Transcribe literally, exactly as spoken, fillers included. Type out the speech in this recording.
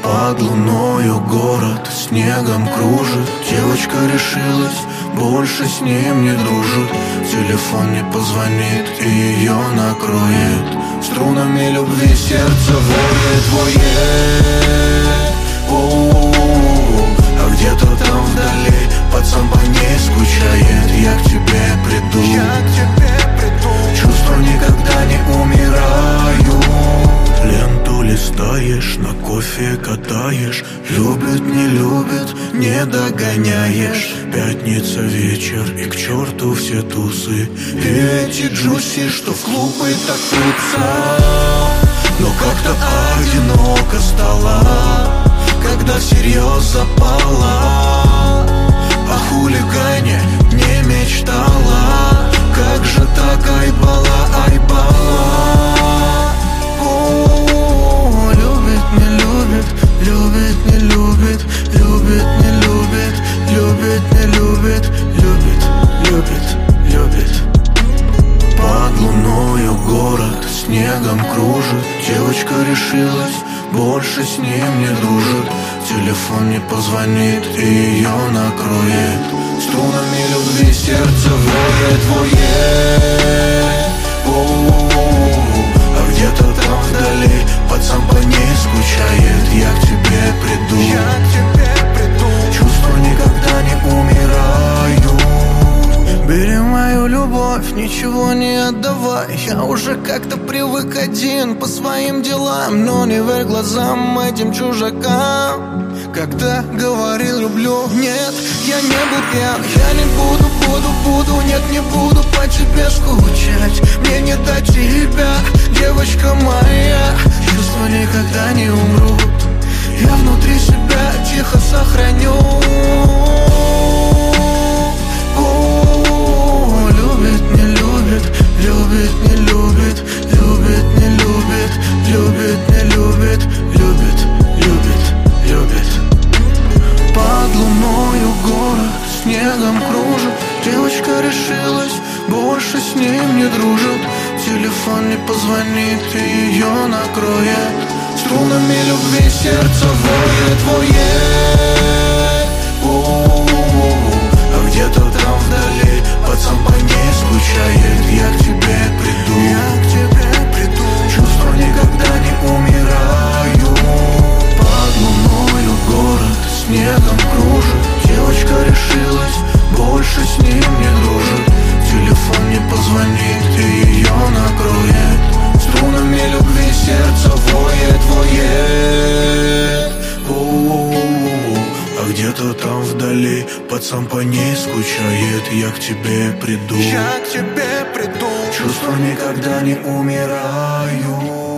Под луною город снегом кружит. Девочка решилась, больше с ним не дружит. Телефон не позвонит и ее накроет. Струнами любви сердце воет, воет. А где-то там вдали пацан по ней скучает. Я к тебе приду, я к тебе приду. Чувства никогда не умирают. Ленту листаешь, на кофе катаешь. Любит, не любит, не догоняешь. Пятница вечер и к черту все тусы. И эти джуси, что в клубы так трутся. Но как-то одиноко стало, когда всерьез запала. О хулигане не мечтала. Как же так, айбала, айбала. О, любит, не любит, любит, не любит, любит, не любит, любит, не любит, любит, любит, любит. Под луною город снегом кружит. Девочка решилась, больше с ним не дружит. Телефон не позвонит и ее накроет. Струнами любви сердце воет, воет. А где-то там вдали пацан по ней скучает. Я к тебе приду, я к тебе приду. Чувства никогда не умирают. Бери мою любовь, ничего не отдавай. Я уже как-то привык один по своим делам. Но не верь глазам этим чужакам. Когда говорил люблю, нет, я не был пьян. Я не буду, буду, буду, нет, не буду по тебе скучать. Мне не до тебя, девочка моя. Чувства никогда не умрут. Я внутри себя тихо сохраню. О, любит, не любит, любит, не любит, любит, не любит, любит, не любит, любит, любит, любит. Под луною город снегом кружит. Девочка решилась, больше с ним не дружит. Телефон не позвонит и ее накроет. Струнами любви сердце воет, воет. А где-то там вдали пацан по ней скучает. Я к тебе приду, я к тебе приду. Чувства никогда не умирают. Под луною город снегом кружит. Девочка решилась, больше с ним не дружит. Телефон не позвонит и ее накроет. Струнами любви сердце воет, воет. А где-то там вдали пацан по ней скучает. Я к тебе приду, я к тебе приду. Чувства никогда не умирают.